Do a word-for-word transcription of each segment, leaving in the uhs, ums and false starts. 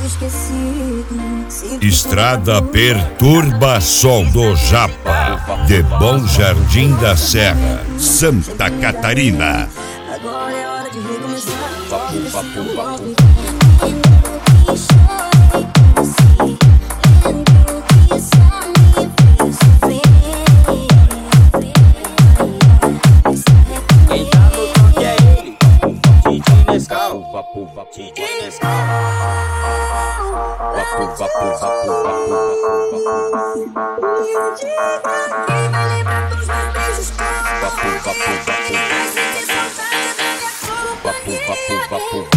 Estrada Perturbação do Japa, de Bom Jardim da Serra, Santa Catarina. Agora é hora de recomeçar. Papo, papo, papo. Quem tá no toque é ele, D J Nescau. Papo, papo, D J Nescau. Papo, papo, papo, papo, papo, papo. Quem vai lembrar dos meus beijos? Papo, papo, papo. Papo, papo, papo.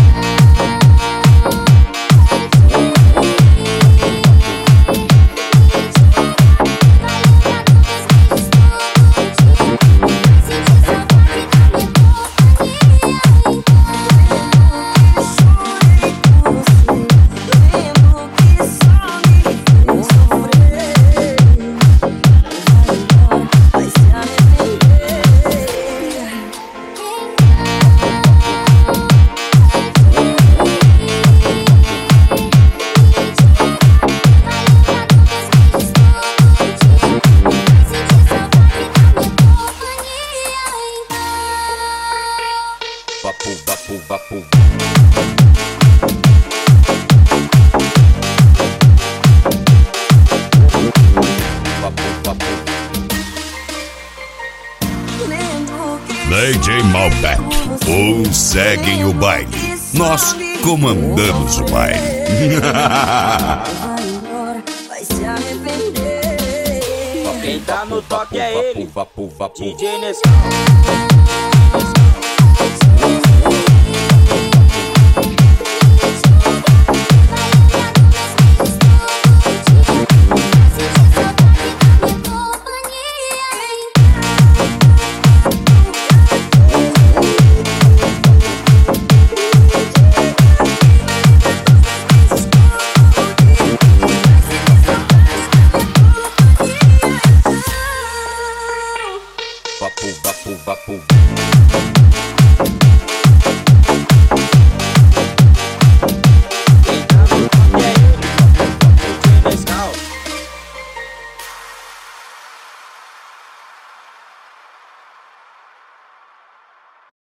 Vapu, vapu, vapu. Vapu, vapu. D J Malbec, uns seguem o baile, nós comandamos o baile. Vai se arrepender. Quem tá no toque é ele, D J Nescau.